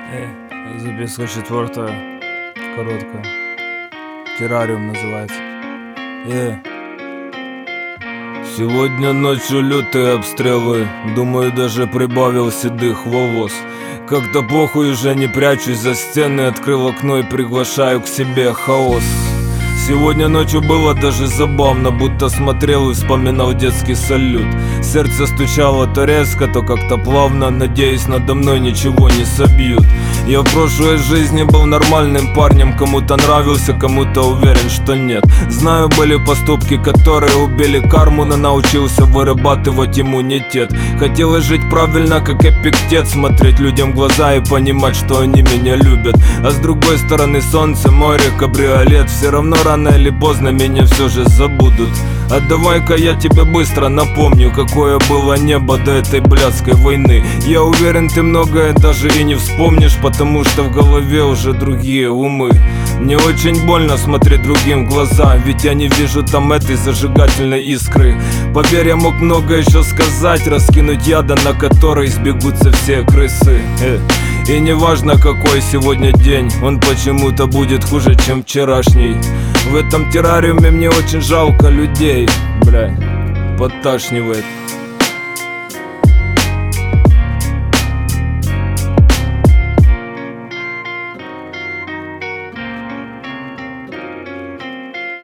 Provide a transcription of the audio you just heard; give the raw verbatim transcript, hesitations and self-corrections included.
Эй, записка четвертая, короткая. Террариум называется. Э. Сегодня ночью лютые обстрелы. Думаю, даже прибавил седых вовоз. Как-то похуй, уже не прячусь за стены. Открыл окно и приглашаю к себе хаос. Сегодня ночью было даже забавно, будто смотрел и вспоминал детский салют. Сердце стучало то резко, то как-то плавно, надеясь, надо мной ничего не собьют. Я в прошлой жизни был нормальным парнем, кому-то нравился, кому-то уверен, что нет. Знаю, были поступки, которые убили карму, но научился вырабатывать иммунитет. Хотелось жить правильно, как Эпиктет, смотреть людям в глаза и понимать, что они меня любят. А с другой стороны солнце, море, кабриолет. Все равно рано или поздно меня все же забудут. А давай-ка я тебе быстро напомню, какое было небо до этой блядской войны. Я уверен, ты многое даже и не вспомнишь, потому что в голове уже другие умы. Мне очень больно смотреть другим в глаза, ведь я не вижу там этой зажигательной искры. Поверь, я мог много еще сказать, раскинуть яда, на который сбегутся все крысы. э. И не важно, какой сегодня день, он почему-то будет хуже, чем вчерашний. В этом террариуме мне очень жалко людей, бля, подташнивает.